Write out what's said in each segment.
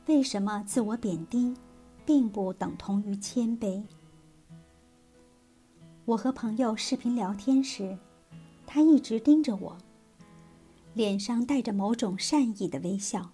为什么自我贬低并不等同于谦卑？我和朋友视频聊天时，他一直盯着我，脸上带着某种善意的微笑。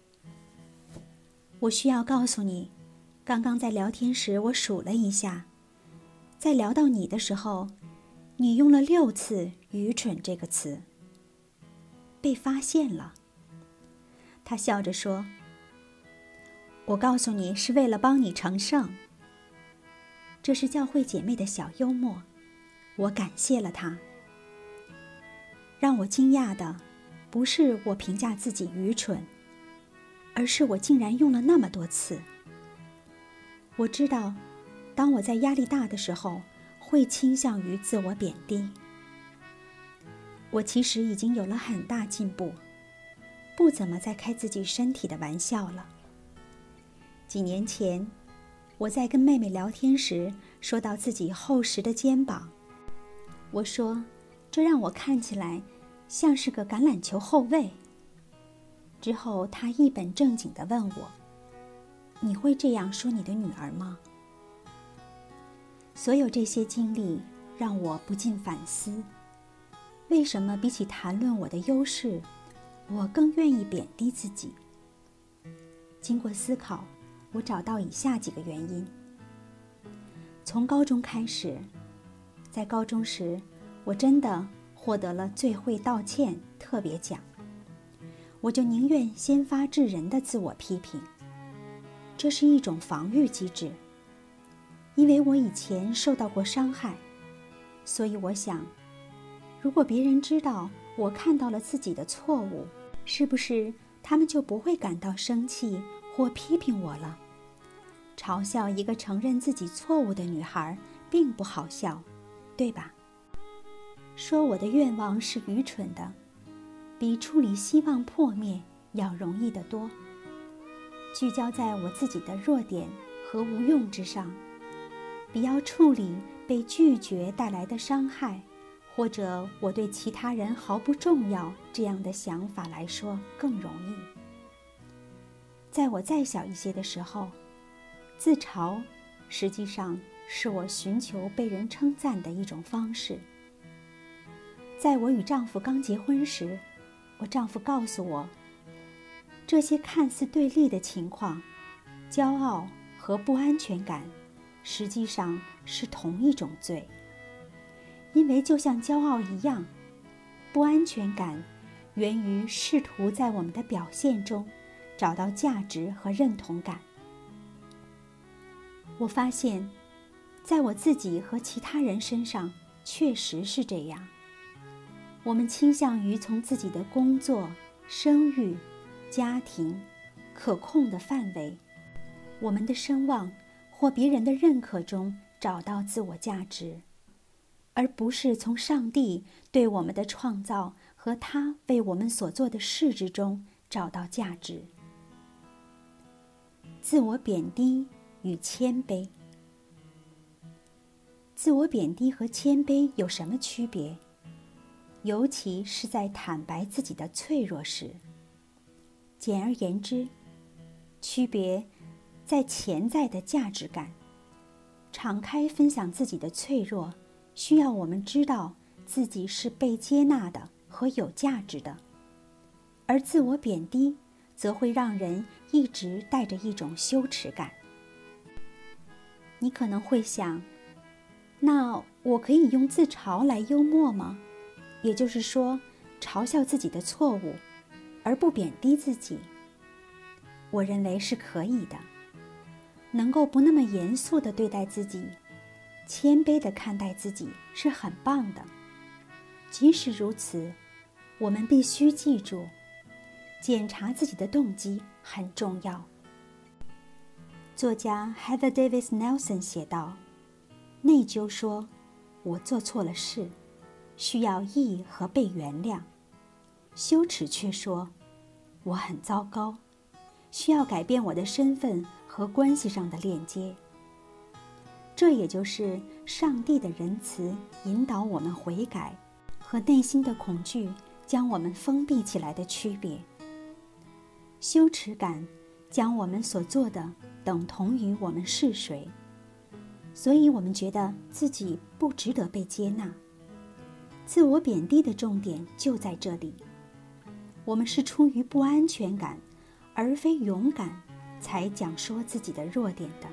我需要告诉你，刚刚在聊天时我数了一下，在聊到你的时候，你用了6次“愚蠢”这个词。被发现了。他笑着说，我告诉你是为了帮你成圣。这是教会姐妹的小幽默，我感谢了她。让我惊讶的不是我评价自己愚蠢，而是我竟然用了那么多次。我知道，当我在压力大的时候，会倾向于自我贬低。我其实已经有了很大进步，不怎么再开自己身体的玩笑了。几年前，我在跟妹妹聊天时说到自己厚实的肩膀，我说这让我看起来像是个橄榄球后卫。之后她一本正经地问我，你会这样说你的女儿吗？所有这些经历让我不禁反思，为什么比起谈论我的优势，我更愿意贬低自己？经过思考，我找到以下几个原因。从高中开始，在高中时，我真的获得了最会道歉特别奖，我就宁愿先发制人的自我批评，这是一种防御机制。因为我以前受到过伤害，所以我想，如果别人知道我看到了自己的错误，是不是他们就不会感到生气或批评我了？嘲笑一个承认自己错误的女孩并不好笑，对吧？说我的愿望是愚蠢的，比处理希望破灭要容易得多。聚焦在我自己的弱点和无用之上，比要处理被拒绝带来的伤害，或者我对其他人毫不重要这样的想法来说更容易。在我再小一些的时候，自嘲实际上是我寻求被人称赞的一种方式。在我与丈夫刚结婚时，我丈夫告诉我，这些看似对立的情况，骄傲和不安全感，实际上是同一种罪。因为就像骄傲一样，不安全感源于试图在我们的表现中找到价值和认同感。我发现，在我自己和其他人身上确实是这样。我们倾向于从自己的工作、生育、家庭、可控的范围、我们的声望或别人的认可中找到自我价值，而不是从上帝对我们的创造和他为我们所做的事之中找到价值。自我贬低与谦卑。自我贬低和谦卑有什么区别？尤其是在坦白自己的脆弱时。简而言之，区别在潜在的价值感。敞开分享自己的脆弱，需要我们知道自己是被接纳的和有价值的，而自我贬低则会让人一直带着一种羞耻感。你可能会想，那我可以用自嘲来幽默吗？也就是说，嘲笑自己的错误，而不贬低自己。我认为是可以的。能够不那么严肃地对待自己，谦卑地看待自己是很棒的。即使如此，我们必须记住，检查自己的动机很重要。作家 Heather Davis Nelson 写道，内疚说，我做错了事，需要义和被原谅。羞耻却说，我很糟糕，需要改变我的身份和关系上的链接。这也就是上帝的仁慈引导我们悔改，和内心的恐惧将我们封闭起来的区别。羞耻感将我们所做的等同于我们是谁，所以我们觉得自己不值得被接纳。自我贬低的重点就在这里，我们是出于不安全感，而非勇敢，才讲说自己的弱点的。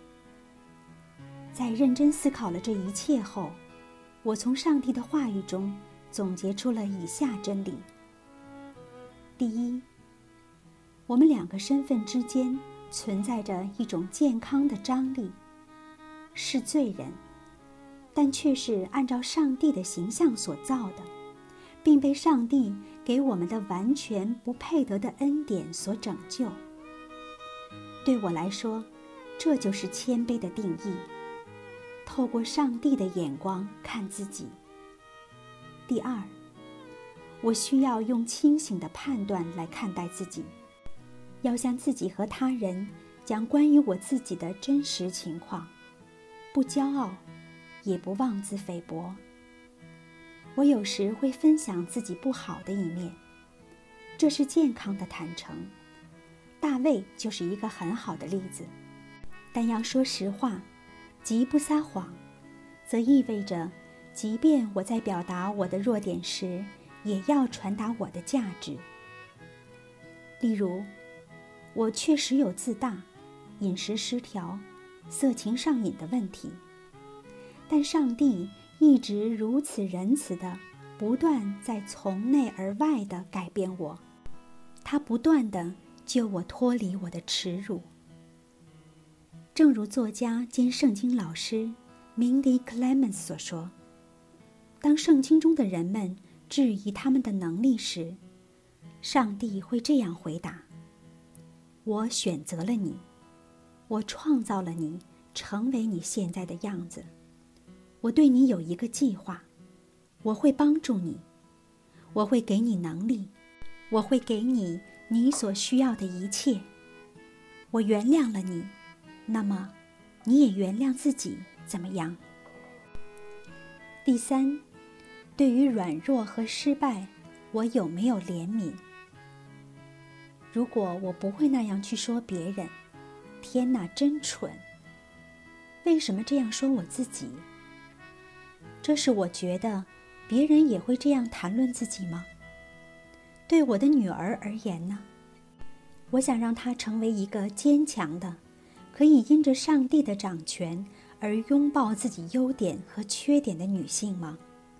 在认真思考了这一切后，我从上帝的话语中总结出了以下真理。第一，我们两个身份之间存在着一种健康的张力，是罪人，但却是按照上帝的形象所造的，并被上帝给我们的完全不配得的恩典所拯救。对我来说，这就是谦卑的定义，透过上帝的眼光看自己。第二，我需要用清醒的判断来看待自己，要向自己和他人讲关于我自己的真实情况，不骄傲，也不妄自菲薄。我有时会分享自己不好的一面，这是健康的坦诚。大卫就是一个很好的例子。但要说实话，即不撒谎，则意味着即便我在表达我的弱点时，也要传达我的价值。例如，我确实有自大、饮食失调、色情上瘾的问题，但上帝一直如此仁慈地不断在从内而外地改变我，他不断地救我脱离我的耻辱。正如作家兼圣经老师 Mindy Clemens 所说，当圣经中的人们质疑他们的能力时，上帝会这样回答：我选择了你，我创造了你，成为你现在的样子。我对你有一个计划，我会帮助你，我会给你能力，我会给你你所需要的一切。我原谅了你，那么你也原谅自己，怎么样？第三，对于软弱和失败，我有没有怜悯？如果我不会那样去说别人，天哪，真蠢！为什么这样说我自己？这是我觉得别人也会这样谈论自己吗？对我的女儿而言呢？我想让她成为一个坚强的，可以因着上帝的掌权而拥抱自己优点和缺点的女性吗？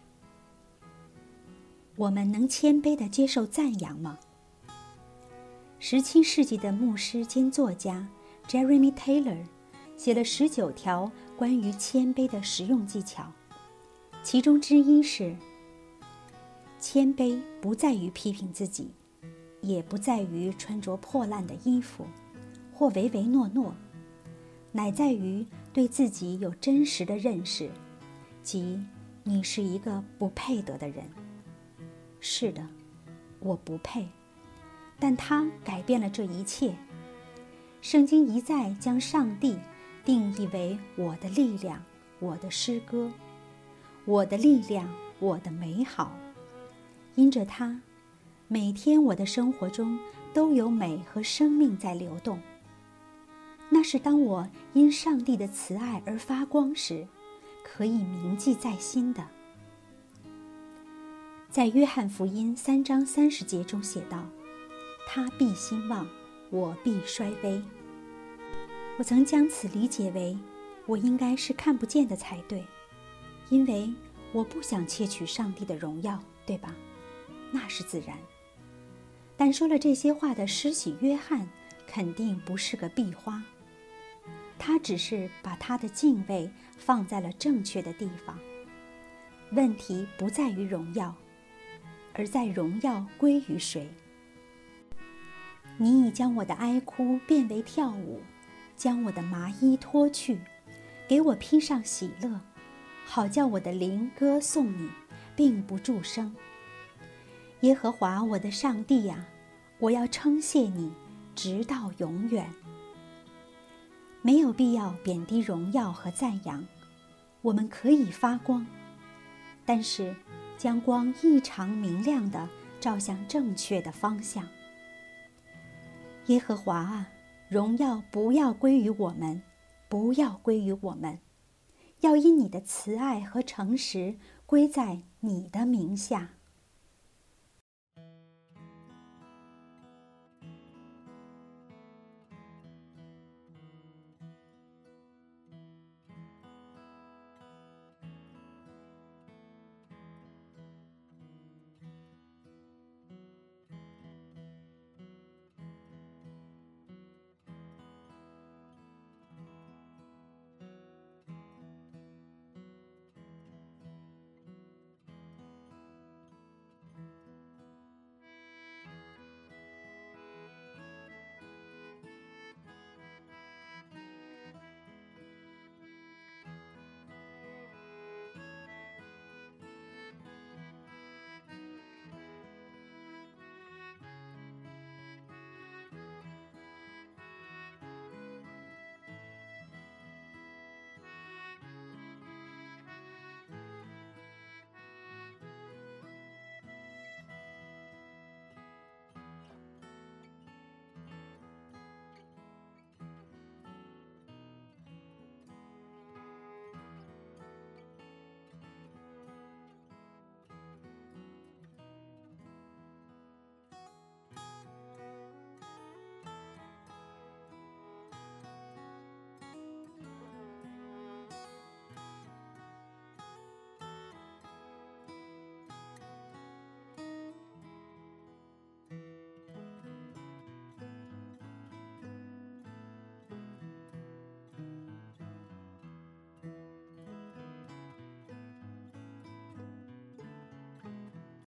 我们能谦卑地接受赞扬吗？17世纪的牧师兼作家 Jeremy Taylor 写了19条关于谦卑的实用技巧，其中之一是：谦卑不在于批评自己，也不在于穿着破烂的衣服或唯唯诺诺，乃在于对自己有真实的认识，即你是一个不配得的人。是的，我不配，但他改变了这一切。圣经一再将上帝定义为我的力量，我的诗歌，我的力量，我的美好。因着他，每天我的生活中都有美和生命在流动。那是当我因上帝的慈爱而发光时，可以铭记在心的。在约翰福音3章30节中写道：他必兴旺，我必衰微。我曾将此理解为我应该是看不见的才对，因为我不想窃取上帝的荣耀，对吧？那是自然。但说了这些话的施洗约翰肯定不是个壁花，他只是把他的敬畏放在了正确的地方。问题不在于荣耀，而在荣耀归于谁。你已将我的哀哭变为跳舞，将我的麻衣脱去，给我披上喜乐，好叫我的灵歌颂你，并不住声。耶和华我的上帝呀，我要称谢你，直到永远。没有必要贬低荣耀和赞扬，我们可以发光，但是将光异常明亮地照向正确的方向。耶和华啊， 荣耀不要归于我们，不要归于我们，要因你的慈爱和诚实归在你的名下。